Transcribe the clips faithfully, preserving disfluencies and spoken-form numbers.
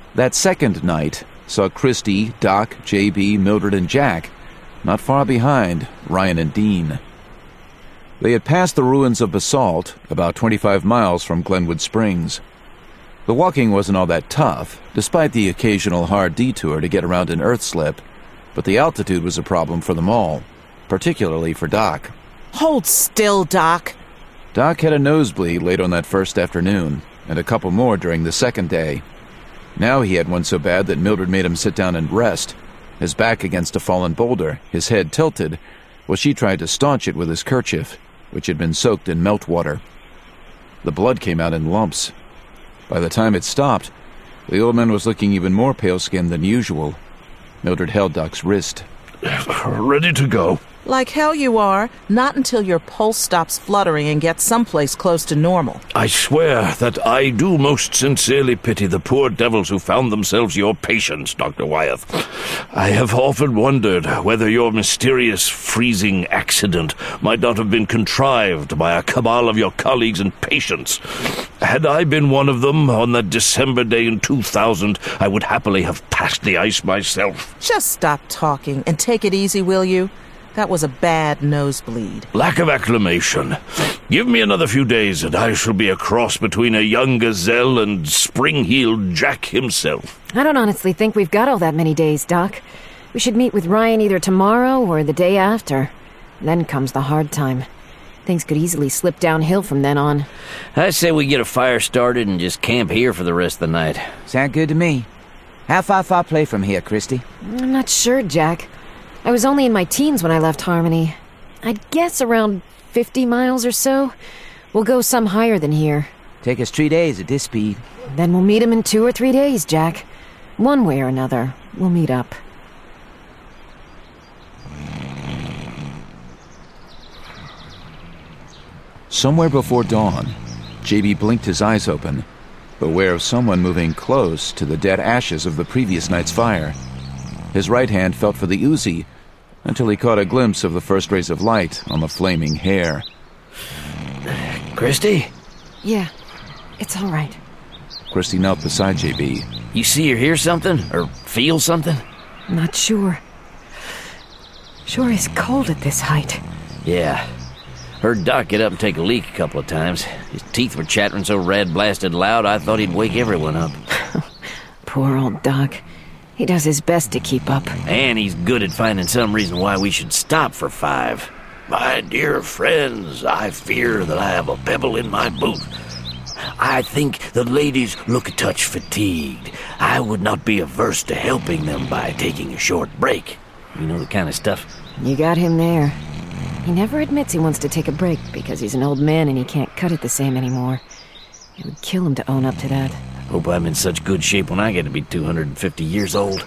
That second night saw Christy, Doc, J B, Mildred, and Jack, not far behind Ryan and Dean. They had passed the ruins of Basalt, about twenty-five miles from Glenwood Springs. The walking wasn't all that tough, despite the occasional hard detour to get around an earth slip, but the altitude was a problem for them all, particularly for Doc. Hold still, Doc. Doc had a nosebleed late on that first afternoon, and a couple more during the second day. Now he had one so bad that Mildred made him sit down and rest, his back against a fallen boulder, his head tilted, while she tried to staunch it with his kerchief, which had been soaked in meltwater. The blood came out in lumps. By the time it stopped, the old man was looking even more pale-skinned than usual. Mildred held Doc's wrist. Ready to go. Like hell you are. Not until your pulse stops fluttering and gets someplace close to normal. I swear that I do most sincerely pity the poor devils who found themselves your patients, Doctor Wyeth. I have often wondered whether your mysterious freezing accident might not have been contrived by a cabal of your colleagues and patients. Had I been one of them on that December day in two thousand, I would happily have passed the ice myself. Just stop talking and take it easy, will you? That was a bad nosebleed. Lack of acclimation. Give me another few days and I shall be a cross between a young gazelle and spring-heeled Jack himself. I don't honestly think we've got all that many days, Doc. We should meet with Ryan either tomorrow or the day after. Then comes the hard time. Things could easily slip downhill from then on. I say we get a fire started and just camp here for the rest of the night. Sound good to me. How far far play from here, Christy? I'm not sure, Jack. I was only in my teens when I left Harmony. I'd guess around fifty miles or so. We'll go some higher than here. Take us three days at this speed. Then we'll meet him in two or three days, Jack. One way or another, we'll meet up. Somewhere before dawn, J B blinked his eyes open, aware of someone moving close to the dead ashes of the previous night's fire. His right hand felt for the Uzi, until he caught a glimpse of the first rays of light on the flaming hair. Christy? Yeah, it's all right. Christy knelt beside J B. You see or hear something? Or feel something? Not sure. Sure is cold at this height. Yeah. Heard Doc get up and take a leak a couple of times. His teeth were chattering so rad-blasted loud I thought he'd wake everyone up. Poor old Doc. He does his best to keep up. And he's good at finding some reason why we should stop for five. My dear friends, I fear that I have a pebble in my boot. I think the ladies look a touch fatigued. I would not be averse to helping them by taking a short break. You know the kind of stuff. You got him there. He never admits he wants to take a break because he's an old man and he can't cut it the same anymore. It would kill him to own up to that. Hope I'm in such good shape when I get to be two hundred fifty years old.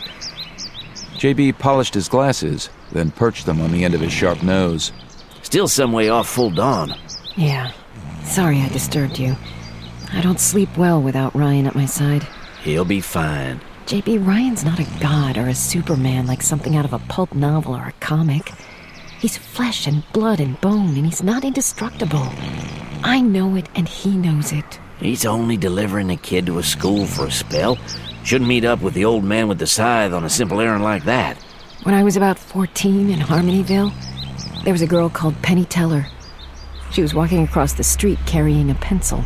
J B polished his glasses, then perched them on the end of his sharp nose. Still some way off full dawn. Yeah. Sorry I disturbed you. I don't sleep well without Ryan at my side. He'll be fine. J B, Ryan's not a god or a Superman like something out of a pulp novel or a comic. He's flesh and blood and bone, and he's not indestructible. I know it, and he knows it. He's only delivering a kid to a school for a spell. Shouldn't meet up with the old man with the scythe on a simple errand like that. When I was about fourteen in Harmonyville, there was a girl called Penny Teller. She was walking across the street carrying a pencil.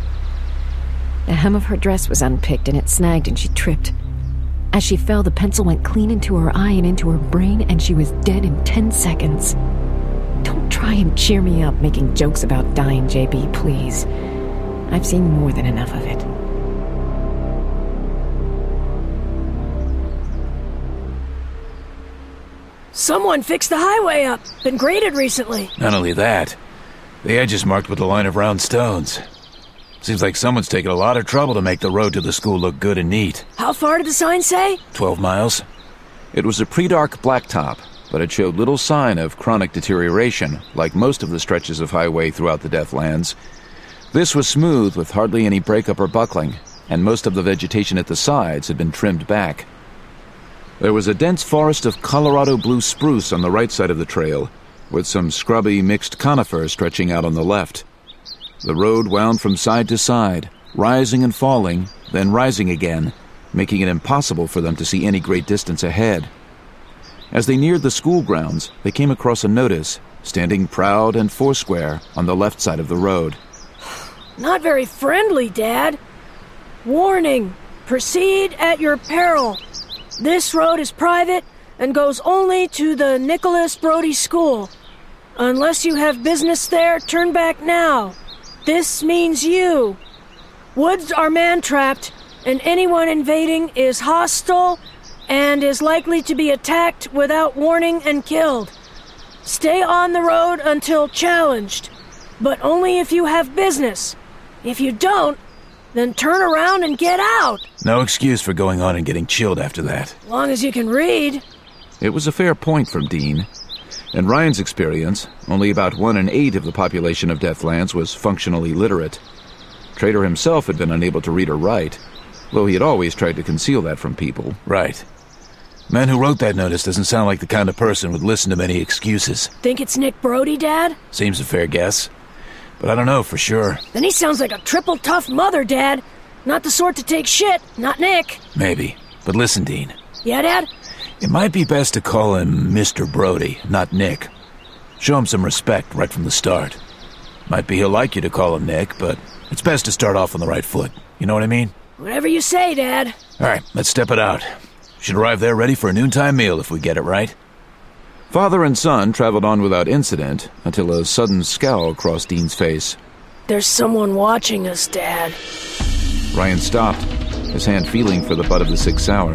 The hem of her dress was unpicked and it snagged and she tripped. As she fell, the pencil went clean into her eye and into her brain, and she was dead in ten seconds. Don't try and cheer me up making jokes about dying, J B, please. I've seen more than enough of it. Someone fixed the highway up. Been graded recently. Not only that, the edge is marked with a line of round stones. Seems like someone's taken a lot of trouble to make the road to the school look good and neat. How far did the sign say? Twelve miles. It was a pre-dark blacktop, but it showed little sign of chronic deterioration, like most of the stretches of highway throughout the Deathlands. This was smooth with hardly any breakup or buckling, and most of the vegetation at the sides had been trimmed back. There was a dense forest of Colorado blue spruce on the right side of the trail, with some scrubby mixed conifer stretching out on the left. The road wound from side to side, rising and falling, then rising again, making it impossible for them to see any great distance ahead. As they neared the school grounds, they came across a notice, standing proud and foursquare on the left side of the road. Not very friendly, Dad. Warning, proceed at your peril. This road is private and goes only to the Nicholas Brody School. Unless you have business there, turn back now. This means you. Woods are man-trapped, and anyone invading is hostile and is likely to be attacked without warning and killed. Stay on the road until challenged, but only if you have business. If you don't, then turn around and get out. No excuse for going on and getting chilled after that. As long as you can read. It was a fair point from Dean. In Ryan's experience, only about one in eight of the population of Deathlands was functionally literate. Trader himself had been unable to read or write, though he had always tried to conceal that from people. Right. Man who wrote that notice doesn't sound like the kind of person would listen to many excuses. Think it's Nick Brody, Dad? Seems a fair guess. But I don't know for sure. Then he sounds like a triple tough mother, Dad. Not the sort to take shit, not Nick. Maybe. But listen, Dean. Yeah, Dad? It might be best to call him Mister Brody, not Nick. Show him some respect right from the start. Might be he'll like you to call him Nick, but it's best to start off on the right foot. You know what I mean? Whatever you say, Dad. All right, let's step it out. Should arrive there ready for a noontime meal if we get it right. Father and son traveled on without incident until a sudden scowl crossed Dean's face. There's someone watching us, Dad. Ryan stopped, his hand feeling for the butt of the Sig Sauer.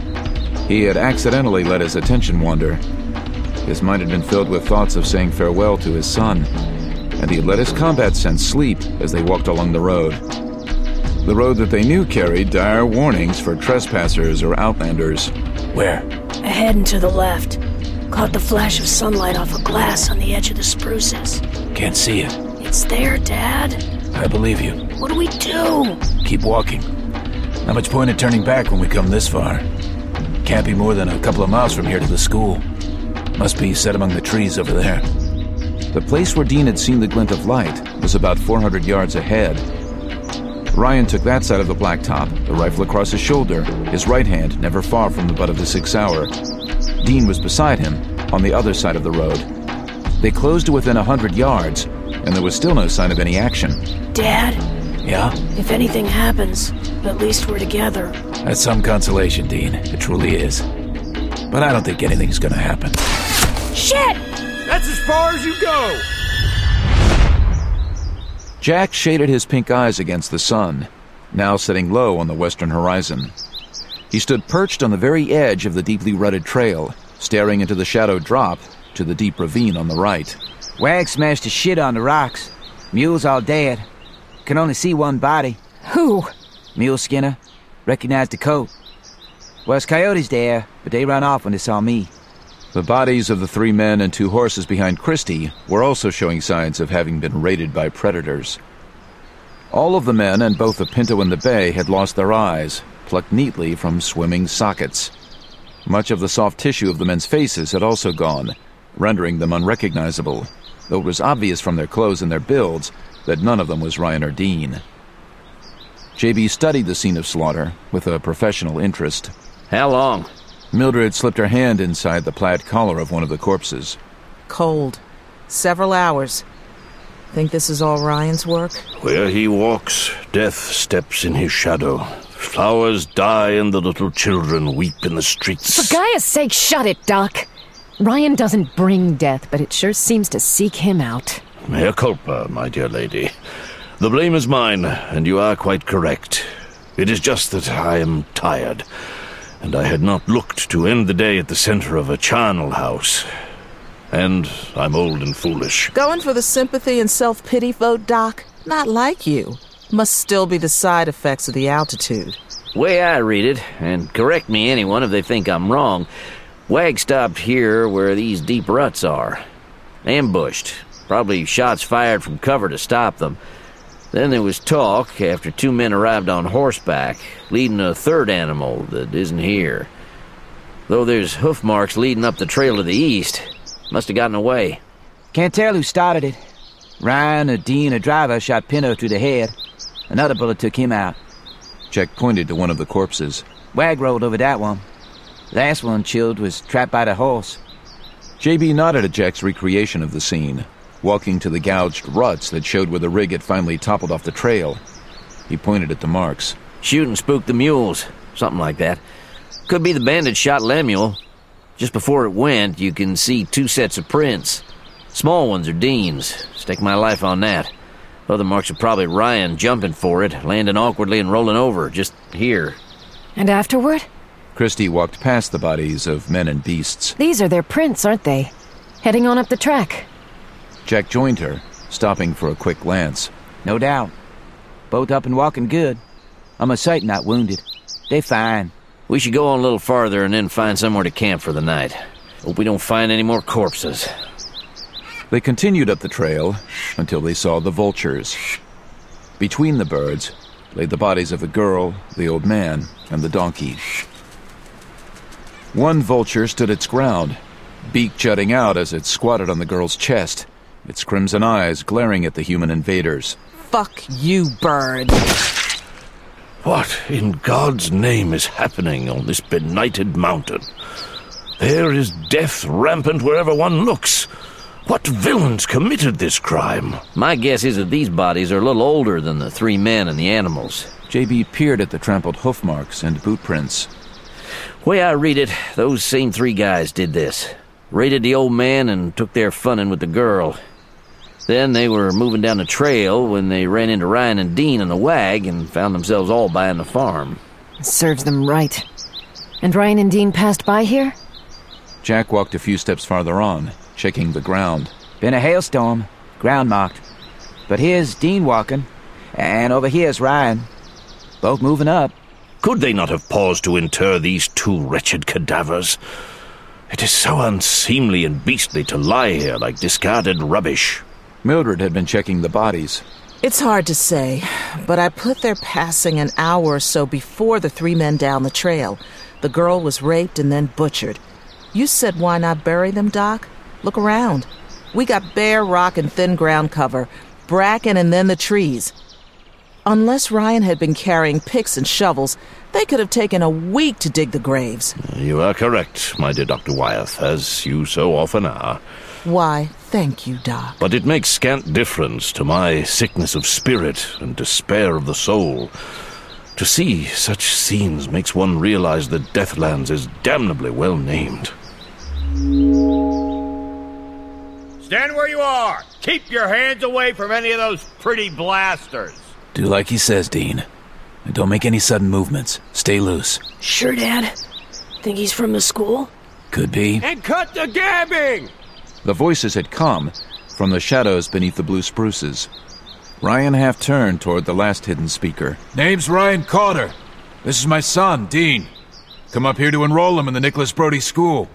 He had accidentally let his attention wander. His mind had been filled with thoughts of saying farewell to his son, and he had let his combat sense sleep as they walked along the road. The road that they knew carried dire warnings for trespassers or outlanders. Where? Ahead and to the left. Caught the flash of sunlight off a glass on the edge of the spruces. Can't see it. It's there, Dad. I believe you. What do we do? Keep walking. Not much point in turning back when we come this far. Can't be more than a couple of miles from here to the school. Must be set among the trees over there. The place where Dean had seen the glint of light was about four hundred yards ahead. Ryan took that side of the blacktop, the rifle across his shoulder, his right hand never far from the butt of the Sig Sauer. Dean was beside him, on the other side of the road. They closed to within a hundred yards, and there was still no sign of any action. Dad? Yeah? If anything happens, at least we're together. That's some consolation, Dean. It truly is. But I don't think anything's gonna happen. Shit! That's as far as you go! Jack shaded his pink eyes against the sun, now setting low on the western horizon. He stood perched on the very edge of the deeply rutted trail, staring into the shadowed drop to the deep ravine on the right. Wag smashed his shit on the rocks. Mule's all dead. Can only see one body. Who? Mule Skinner. Recognized the coat. Was coyotes there, but they ran off when they saw me. The bodies of the three men and two horses behind Christie were also showing signs of having been raided by predators. All of the men and both the Pinto and the Bay had lost their eyes, plucked neatly from swimming sockets. Much of the soft tissue of the men's faces had also gone, rendering them unrecognizable, though it was obvious from their clothes and their builds that none of them was Ryan or Dean. J B studied the scene of slaughter with a professional interest. How long? Mildred slipped her hand inside the plaid collar of one of the corpses. Cold. Several hours. Think this is all Ryan's work? Where he walks, death steps in his shadow. Flowers die and the little children weep in the streets. For Gaia's sake, shut it, Doc. Ryan doesn't bring death, but it sure seems to seek him out. Mea culpa, my dear lady. The blame is mine, and you are quite correct. It is just that I am tired, and I had not looked to end the day at the center of a charnel house. And I'm old and foolish. Going for the sympathy and self-pity vote, Doc? Not like you. Must still be the side effects of the altitude. Way I read it, and correct me anyone if they think I'm wrong, Wag stopped here where these deep ruts are. Ambushed. Probably shots fired from cover to stop them. Then there was talk after two men arrived on horseback, leading a third animal that isn't here. Though there's hoof marks leading up the trail to the east. Must have gotten away. Can't tell who started it. Ryan or Dean or Driver shot Pinto through the head. Another bullet took him out. Jack pointed to one of the corpses. Wag rolled over that one. Last one chilled was trapped by the horse. J B nodded at Jack's recreation of the scene, walking to the gouged ruts that showed where the rig had finally toppled off the trail. He pointed at the marks. Shoot and spook the mules. Something like that. Could be the bandit shot Lemuel. Just before it went, you can see two sets of prints. Small ones are Dean's. Stake my life on that. Other marks are probably Ryan jumping for it, landing awkwardly and rolling over, just here. And afterward? Christie walked past the bodies of men and beasts. These are their prints, aren't they? Heading on up the track. Jack joined her, stopping for a quick glance. No doubt. Both up and walking good. I'm a sight not wounded. They fine. We should go on a little farther and then find somewhere to camp for the night. Hope we don't find any more corpses. They continued up the trail until they saw the vultures. Between the birds lay the bodies of the girl, the old man, and the donkey. One vulture stood its ground, beak jutting out as it squatted on the girl's chest, its crimson eyes glaring at the human invaders. Fuck you, bird. What in God's name is happening on this benighted mountain? There is death rampant wherever one looks. What villains committed this crime? My guess is that these bodies are a little older than the three men and the animals. J B peered at the trampled hoof marks and boot prints. Way I read it, those same three guys did this. Raided the old man and took their funnin' with the girl. Then they were moving down the trail when they ran into Ryan and Dean on the wag and found themselves all buying the farm. Serves them right. And Ryan and Dean passed by here? Jack walked a few steps farther on, checking the ground. Been a hailstorm. Ground marked. But here's Dean walking. And over here's Ryan. Both moving up. Could they not have paused to inter these two wretched cadavers? It is so unseemly and beastly to lie here like discarded rubbish. Mildred had been checking the bodies. It's hard to say, but I put their passing an hour or so before the three men down the trail. The girl was raped and then butchered. You said why not bury them, Doc? Look around. We got bare rock and thin ground cover, bracken and then the trees. Unless Ryan had been carrying picks and shovels, they could have taken a week to dig the graves. You are correct, my dear Doctor Wyeth, as you so often are. Why, thank you, Doc. But it makes scant difference to my sickness of spirit and despair of the soul. To see such scenes makes one realize that Deathlands is damnably well named. Stand where you are. Keep your hands away from any of those pretty blasters. Do like he says, Dean. And don't make any sudden movements. Stay loose. Sure, Dad? Think he's from the school? Could be. And cut the gabbing! The voices had come from the shadows beneath the blue spruces. Ryan half turned toward the last hidden speaker. Name's Ryan Carter. This is my son, Dean. Come up here to enroll him in the Nicholas Brody School.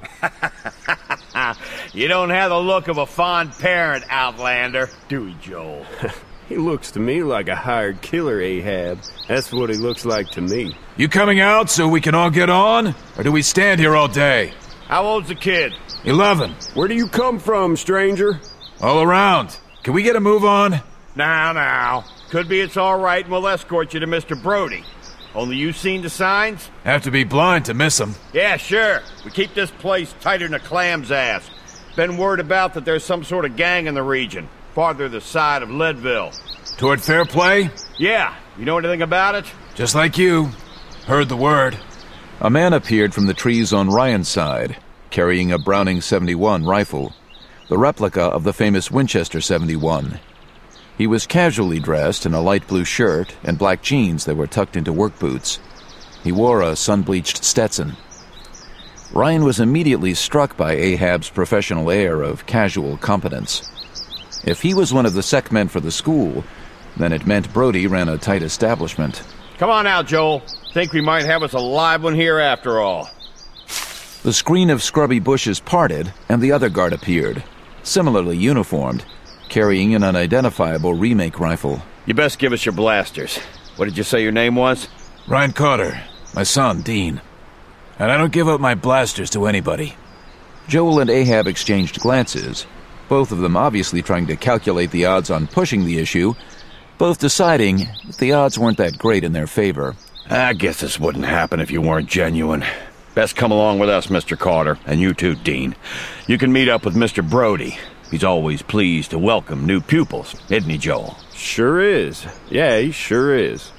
You don't have the look of a fond parent, Outlander, do we, Joel? He looks to me like a hired killer, Ahab. That's what he looks like to me. You coming out so we can all get on? Or do we stand here all day? How old's the kid? Eleven. Where do you come from, stranger? All around. Can we get a move on? Now, now. Could be it's all right and we'll escort you to Mister Brody. Only you seen the signs? Have to be blind to miss them. Yeah, sure. We keep this place tighter than a clam's ass. Been word about that there's some sort of gang in the region, farther the side of Leadville. Toward fair play? Yeah. You know anything about it? Just like you. Heard the word. A man appeared from the trees on Ryan's side, carrying a Browning seventy-one rifle, the replica of the famous Winchester seventy-one. He was casually dressed in a light blue shirt and black jeans that were tucked into work boots. He wore a sun-bleached Stetson. Ryan was immediately struck by Ahab's professional air of casual competence. If he was one of the sec men for the school, then it meant Brody ran a tight establishment. Come on out, Joel. Think we might have us a live one here after all. The screen of scrubby bushes parted, and the other guard appeared, similarly uniformed, carrying an unidentifiable remake rifle. You best give us your blasters. What did you say your name was? Ryan Carter. My son, Dean. And I don't give up my blasters to anybody. Joel and Ahab exchanged glances, both of them obviously trying to calculate the odds on pushing the issue, both deciding that the odds weren't that great in their favor. I guess this wouldn't happen if you weren't genuine. Best come along with us, Mister Carter, and you too, Dean. You can meet up with Mister Brody. He's always pleased to welcome new pupils, isn't he, Joel? Sure is. Yeah, he sure is.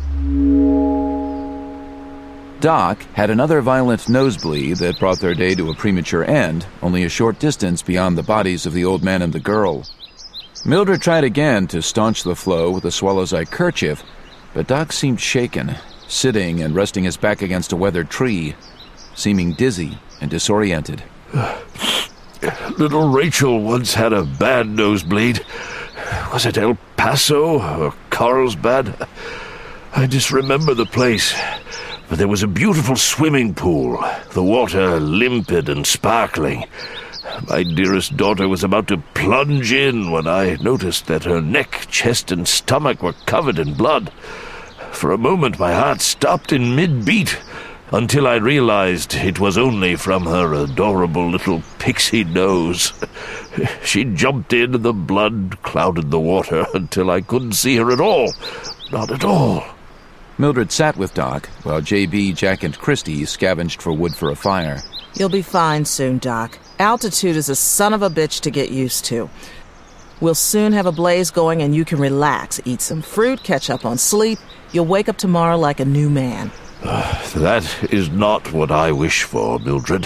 Doc had another violent nosebleed that brought their day to a premature end, only a short distance beyond the bodies of the old man and the girl. Mildred tried again to staunch the flow with a swallow's eye kerchief, but Doc seemed shaken, sitting and resting his back against a weathered tree, seeming dizzy and disoriented. Little Rachel once had a bad nosebleed. Was it El Paso or Carlsbad? I disremember the place. But there was a beautiful swimming pool, the water limpid and sparkling. My dearest daughter was about to plunge in when I noticed that her neck, chest, and stomach were covered in blood. For a moment my heart stopped in mid-beat, until I realized it was only from her adorable little pixie nose. She jumped in and the blood clouded the water until I couldn't see her at all. Not at all. Mildred sat with Doc, while J B, Jack, and Christy scavenged for wood for a fire. You'll be fine soon, Doc. Altitude is a son of a bitch to get used to. We'll soon have a blaze going and you can relax, eat some fruit, catch up on sleep. You'll wake up tomorrow like a new man. Uh, that is not what I wish for, Mildred.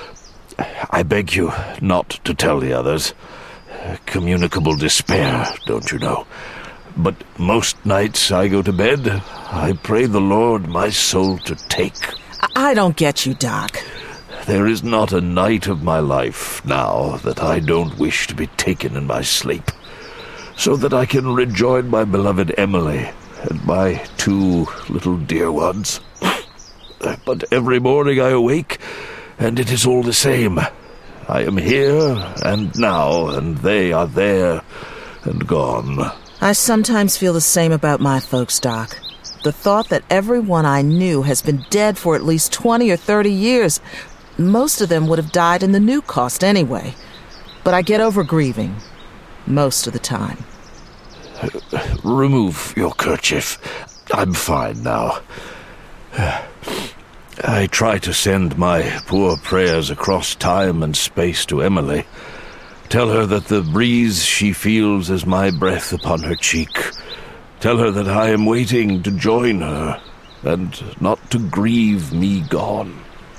I beg you not to tell the others. Communicable despair, don't you know? But most nights I go to bed, I pray the Lord my soul to take. I don't get you, Doc. There is not a night of my life now that I don't wish to be taken in my sleep, so that I can rejoin my beloved Emily and my two little dear ones. But every morning I awake, and it is all the same. I am here and now, and they are there and gone. I sometimes feel the same about my folks, Doc. The thought that everyone I knew has been dead for at least twenty or thirty years. Most of them would have died in the new cost anyway. But I get over grieving. Most of the time. Remove your kerchief. I'm fine now. I try to send my poor prayers across time and space to Emily. Tell her that the breeze she feels is my breath upon her cheek. Tell her that I am waiting to join her, and not to grieve me gone.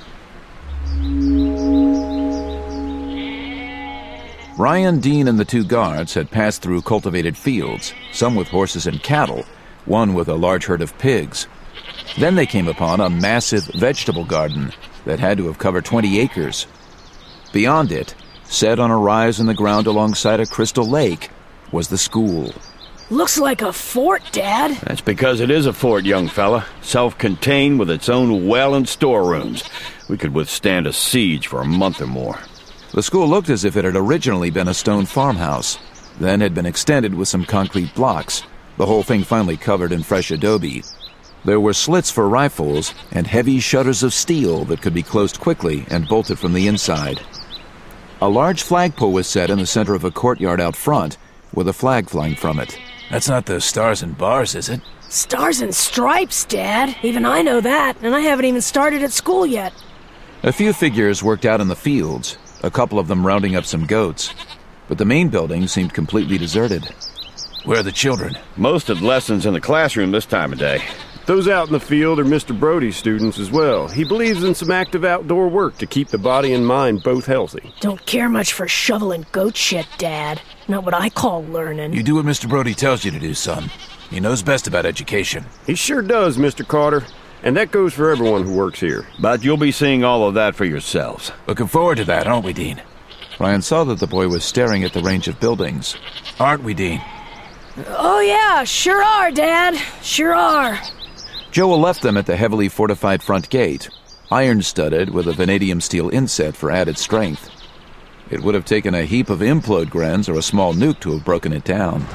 Ryan, Dean, and the two guards had passed through cultivated fields, some with horses and cattle, one with a large herd of pigs. Then they came upon a massive vegetable garden that had to have covered twenty acres. Beyond it, set on a rise in the ground alongside a crystal lake, was the school. Looks like a fort, Dad. That's because it is a fort, young fella. Self-contained with its own well and storerooms. We could withstand a siege for a month or more. The school looked as if it had originally been a stone farmhouse, then had been extended with some concrete blocks, the whole thing finally covered in fresh adobe. There were slits for rifles and heavy shutters of steel that could be closed quickly and bolted from the inside. A large flagpole was set in the center of a courtyard out front, with a flag flying from it. That's not the Stars and Bars, is it? Stars and Stripes, Dad. Even I know that, and I haven't even started at school yet. A few figures worked out in the fields, a couple of them rounding up some goats, but the main building seemed completely deserted. Where are the children? Most of the lessons in the classroom this time of day. Those out in the field are Mister Brody's students as well. He believes in some active outdoor work to keep the body and mind both healthy. Don't care much for shoveling goat shit, Dad. Not what I call learning. You do what Mister Brody tells you to do, son. He knows best about education. He sure does, Mister Carter. And that goes for everyone who works here. But you'll be seeing all of that for yourselves. Looking forward to that, aren't we, Dean? Ryan saw that the boy was staring at the range of buildings. Aren't we, Dean? Oh yeah, sure are, Dad. Sure are. Joel left them at the heavily fortified front gate, iron-studded with a vanadium steel inset for added strength. It would have taken a heap of implode grens or a small nuke to have broken it down.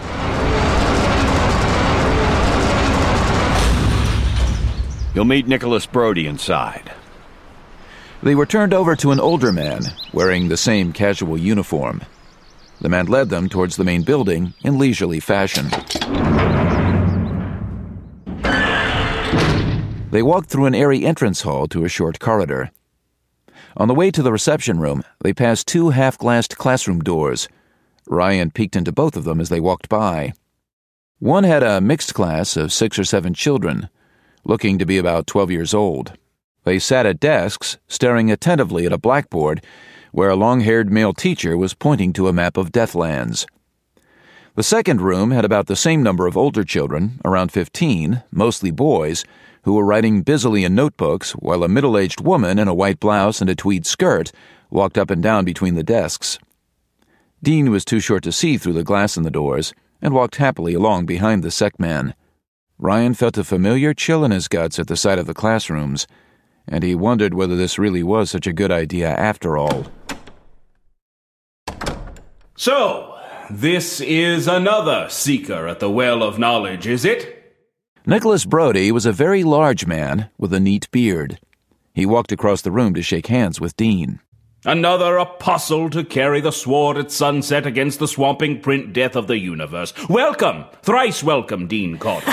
You'll meet Nicholas Brody inside. They were turned over to an older man, wearing the same casual uniform. The man led them towards the main building in leisurely fashion. They walked through an airy entrance hall to a short corridor. On the way to the reception room, they passed two half-glassed classroom doors. Ryan peeked into both of them as they walked by. One had a mixed class of six or seven children, looking to be about twelve years old. They sat at desks, staring attentively at a blackboard where a long-haired male teacher was pointing to a map of Deathlands. The second room had about the same number of older children, around fifteen, mostly boys, who were writing busily in notebooks while a middle-aged woman in a white blouse and a tweed skirt walked up and down between the desks. Dean was too short to see through the glass in the doors and walked happily along behind the sect man. Ryan felt a familiar chill in his guts at the sight of the classrooms, and he wondered whether this really was such a good idea after all. So, this is another seeker at the Well of Knowledge, is it? Nicholas Brody was a very large man with a neat beard. He walked across the room to shake hands with Dean. Another apostle to carry the sword at sunset against the swamping print death of the universe. Welcome, thrice welcome, Dean Carter.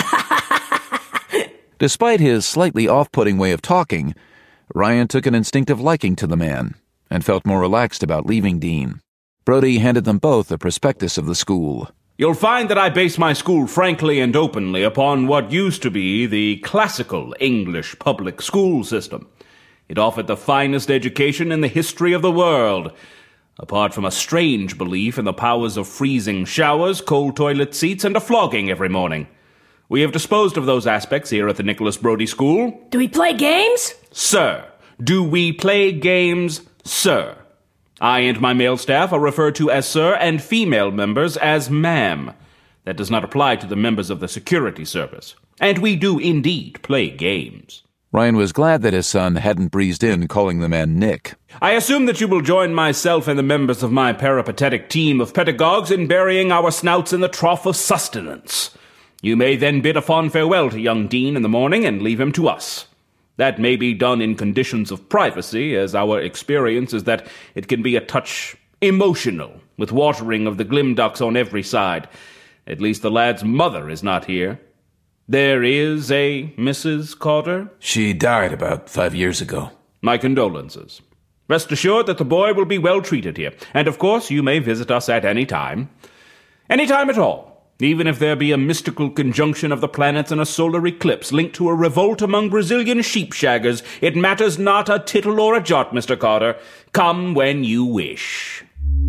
Despite his slightly off-putting way of talking, Ryan took an instinctive liking to the man and felt more relaxed about leaving Dean. Brody handed them both a prospectus of the school. You'll find that I base my school frankly and openly upon what used to be the classical English public school system. It offered the finest education in the history of the world, apart from a strange belief in the powers of freezing showers, cold toilet seats, and a flogging every morning. We have disposed of those aspects here at the Nicholas Brody School. Do we play games? Sir. Do we play games? Sir. I and my male staff are referred to as sir and female members as ma'am. That does not apply to the members of the security service. And we do indeed play games. Ryan was glad that his son hadn't breezed in calling the man Nick. I assume that you will join myself and the members of my peripatetic team of pedagogues in burying our snouts in the trough of sustenance. You may then bid a fond farewell to young Dean in the morning and leave him to us. That may be done in conditions of privacy, as our experience is that it can be a touch emotional, with watering of the glimducks on every side. At least the lad's mother is not here. There is a Missus Carter? She died about five years ago. My condolences. Rest assured that the boy will be well treated here, and of course you may visit us at any time. Any time at all. Even if there be a mystical conjunction of the planets and a solar eclipse linked to a revolt among Brazilian sheep-shaggers, it matters not a tittle or a jot, Mister Carter. Come when you wish.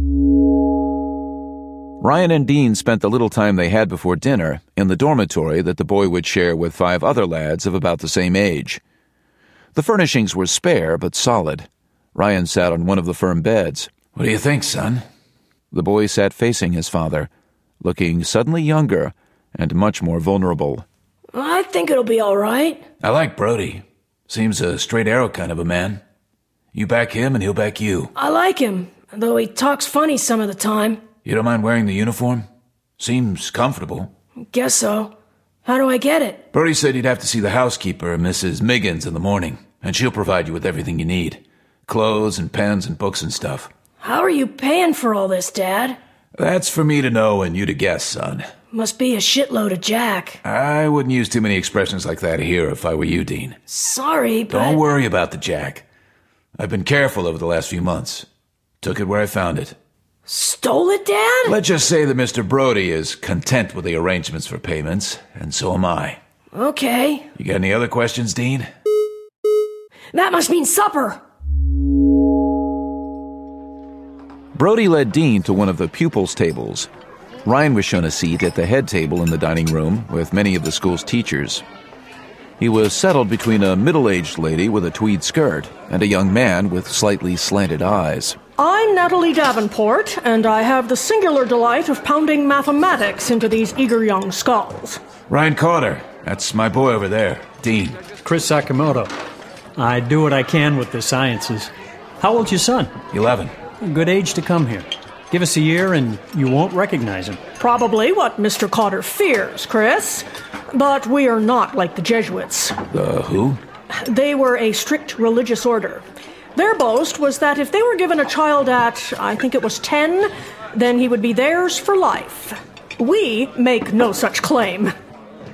Ryan and Dean spent the little time they had before dinner in the dormitory that the boy would share with five other lads of about the same age. The furnishings were spare but solid. Ryan sat on one of the firm beds. What do you think, son? The boy sat facing his father, looking suddenly younger and much more vulnerable. I think it'll be all right. I like Brody. Seems a straight arrow kind of a man. You back him and he'll back you. I like him, though he talks funny some of the time. You don't mind wearing the uniform? Seems comfortable. Guess so. How do I get it? Brody said you'd have to see the housekeeper, Missus Miggins, in the morning, and she'll provide you with everything you need. Clothes and pens and books and stuff. How are you paying for all this, Dad? That's for me to know and you to guess, son. Must be a shitload of jack. I wouldn't use too many expressions like that here if I were you, Dean. Sorry, but... Don't worry about the jack. I've been careful over the last few months. Took it where I found it. Stole it, Dad? Let's just say that Mister Brody is content with the arrangements for payments, and so am I. Okay. You got any other questions, Dean? That must mean supper. Brody led Dean to one of the pupils' tables. Ryan was shown a seat at the head table in the dining room with many of the school's teachers. He was settled between a middle-aged lady with a tweed skirt and a young man with slightly slanted eyes. I'm Natalie Davenport, and I have the singular delight of pounding mathematics into these eager young skulls. Ryan Carter. That's my boy over there, Dean. Chris Sakamoto. I do what I can with the sciences. How old's your son? Eleven. A good age to come here. Give us a year and you won't recognize him. Probably what Mister Carter fears, Chris. But we are not like the Jesuits. The who? They were a strict religious order. Their boast was that if they were given a child at, I think it was ten, then he would be theirs for life. We make no such claim.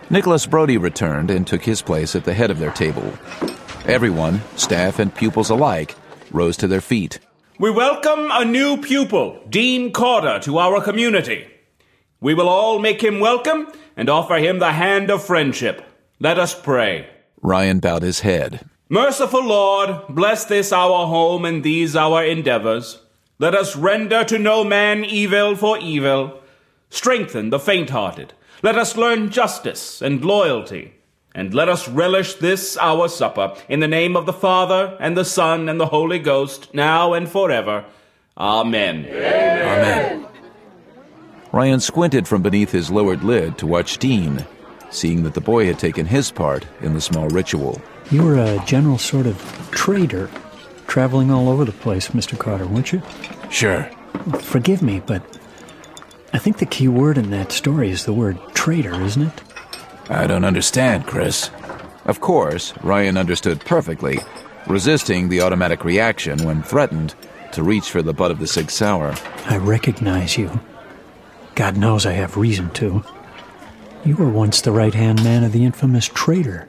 Nicholas Brody returned and took his place at the head of their table. Everyone, staff and pupils alike, rose to their feet. We welcome a new pupil, Dean Corder, to our community. We will all make him welcome and offer him the hand of friendship. Let us pray. Ryan bowed his head. Merciful Lord, bless this our home and these our endeavors. Let us render to no man evil for evil. Strengthen the faint-hearted. Let us learn justice and loyalty. And let us relish this our supper, in the name of the Father, and the Son, and the Holy Ghost, now and forever. Amen. Amen. Amen. Ryan squinted from beneath his lowered lid to watch Dean, seeing that the boy had taken his part in the small ritual. You were a general sort of trader, traveling all over the place, Mister Carter, weren't you? Sure. Forgive me, but I think the key word in that story is the word trader, isn't it? I don't understand, Chris. Of course, Ryan understood perfectly, resisting the automatic reaction when threatened to reach for the butt of the Sig Sauer. I recognize you. God knows I have reason to. You were once the right-hand man of the infamous traitor.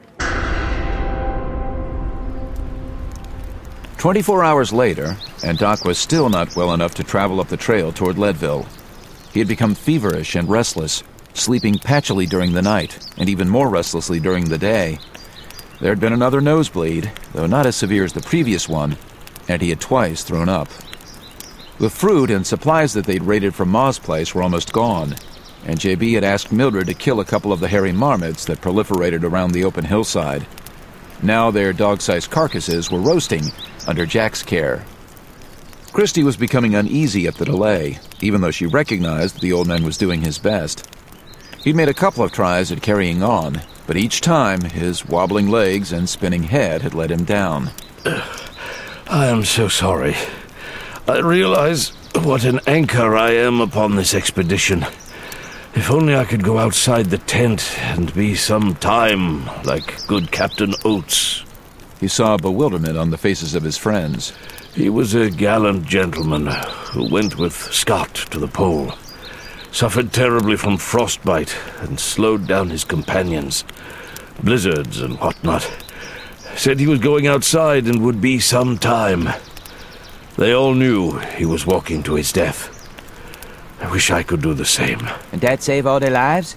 Twenty-four hours later, and Doc was still not well enough to travel up the trail toward Leadville. He had become feverish and restless, sleeping patchily during the night, and even more restlessly during the day. There had been another nosebleed, though not as severe as the previous one, and he had twice thrown up. The fruit and supplies that they'd raided from Ma's place were almost gone, and J B had asked Mildred to kill a couple of the hairy marmots that proliferated around the open hillside. Now their dog-sized carcasses were roasting under Jack's care. Christy was becoming uneasy at the delay, even though she recognized the old man was doing his best. He'd made a couple of tries at carrying on, but each time his wobbling legs and spinning head had let him down. I am so sorry. I realize what an anchor I am upon this expedition. If only I could go outside the tent and be some time like good Captain Oates. He saw bewilderment on the faces of his friends. He was a gallant gentleman who went with Scott to the pole, suffered terribly from frostbite and slowed down his companions, blizzards and whatnot. Said he was going outside and would be some time. They all knew he was walking to his death. I wish I could do the same. And that save all their lives?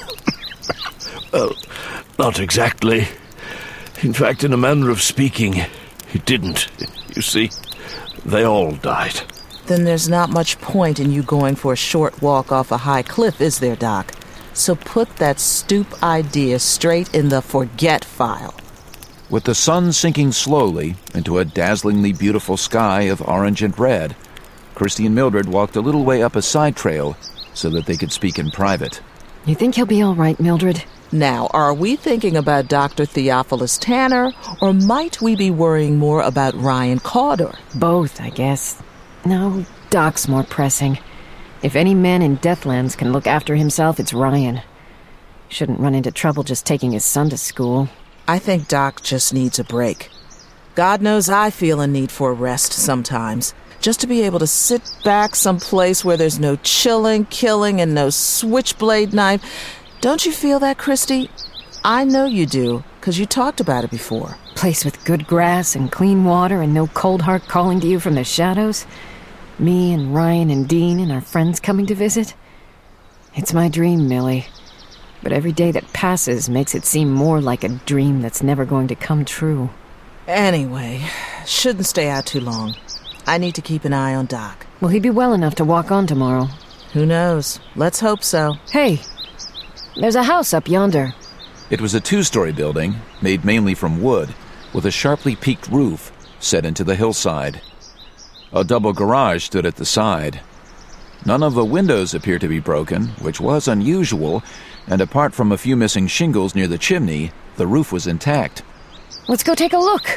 Well, not exactly. In fact, in a manner of speaking, it didn't. You see, they all died. Then there's not much point in you going for a short walk off a high cliff, is there, Doc? So put that stoop idea straight in the forget file. With the sun sinking slowly into a dazzlingly beautiful sky of orange and red, Christy and Mildred walked a little way up a side trail so that they could speak in private. You think he'll be all right, Mildred? Now, are we thinking about Doctor Theophilus Tanner, or might we be worrying more about Ryan Corder? Both, I guess. No, Doc's more pressing. If any man in Deathlands can look after himself, it's Ryan. Shouldn't run into trouble just taking his son to school. I think Doc just needs a break. God knows I feel a need for a rest sometimes. Just to be able to sit back someplace where there's no chilling, killing, and no switchblade knife. Don't you feel that, Christy? I know you do, because you talked about it before. Place with good grass and clean water and no cold heart calling to you from the shadows? Me and Ryan and Dean and our friends coming to visit? It's my dream, Millie. But every day that passes makes it seem more like a dream that's never going to come true. Anyway, shouldn't stay out too long. I need to keep an eye on Doc. Will he be well enough to walk on tomorrow? Who knows? Let's hope so. Hey, there's a house up yonder. It was a two-story building, made mainly from wood, with a sharply peaked roof set into the hillside. A double garage stood at the side. None of the windows appeared to be broken, which was unusual, and apart from a few missing shingles near the chimney, the roof was intact. Let's go take a look.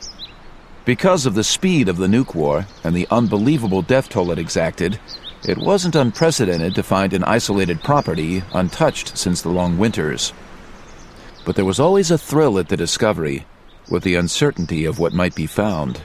Because of the speed of the nuke war and the unbelievable death toll it exacted, it wasn't unprecedented to find an isolated property untouched since the long winters. But there was always a thrill at the discovery, with the uncertainty of what might be found.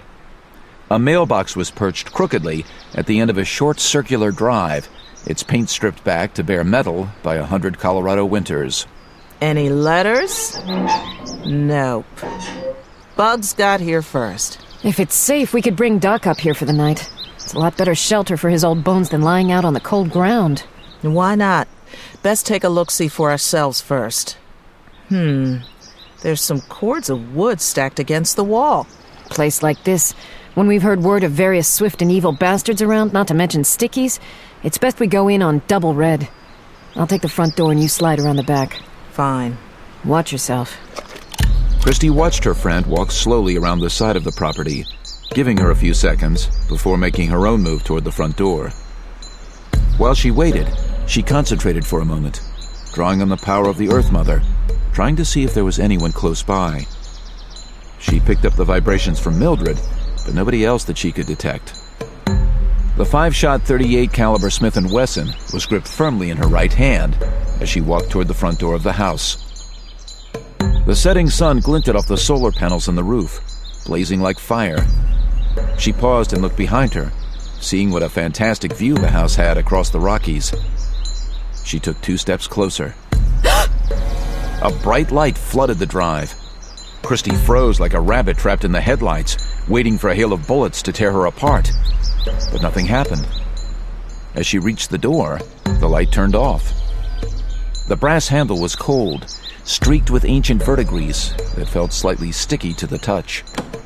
A mailbox was perched crookedly at the end of a short circular drive, its paint stripped back to bare metal by a hundred Colorado winters. Any letters? Nope. Bugs got here first. If it's safe, we could bring Doc up here for the night. It's a lot better shelter for his old bones than lying out on the cold ground. Why not? Best take a look-see for ourselves first. Hmm. There's some cords of wood stacked against the wall. Place like this, when we've heard word of various swift and evil bastards around, not to mention stickies, it's best we go in on double red. I'll take the front door and you slide around the back. Fine. Watch yourself. Christy watched her friend walk slowly around the side of the property, giving her a few seconds before making her own move toward the front door. While she waited, she concentrated for a moment, drawing on the power of the Earth Mother, trying to see if there was anyone close by. She picked up the vibrations from Mildred, but nobody else that she could detect. The five-shot thirty-eight caliber Smith and Wesson was gripped firmly in her right hand as she walked toward the front door of the house. The setting sun glinted off the solar panels on the roof, blazing like fire. She paused and looked behind her, seeing what a fantastic view the house had across the Rockies. She took two steps closer. A bright light flooded the drive. Christy froze like a rabbit trapped in the headlights, waiting for a hail of bullets to tear her apart. But nothing happened. As she reached the door, the light turned off. The brass handle was cold, streaked with ancient verdigris that felt slightly sticky to the touch.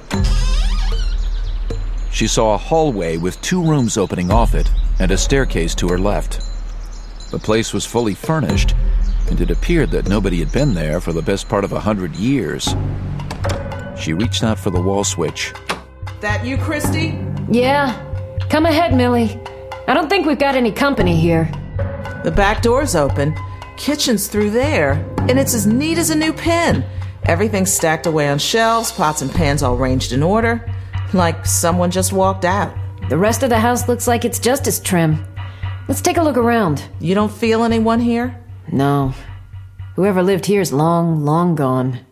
She saw a hallway with two rooms opening off it and a staircase to her left. The place was fully furnished, and it appeared that nobody had been there for the best part of a hundred years. She reached out for the wall switch. That you, Christy? Yeah. Come ahead, Millie. I don't think we've got any company here. The back door's open. Kitchen's through there, and it's as neat as a new pin. Everything's stacked away on shelves, pots and pans all ranged in order, like someone just walked out. The rest of the house looks like it's just as trim. Let's take a look around. You don't feel anyone here? No. Whoever lived here's long, long gone.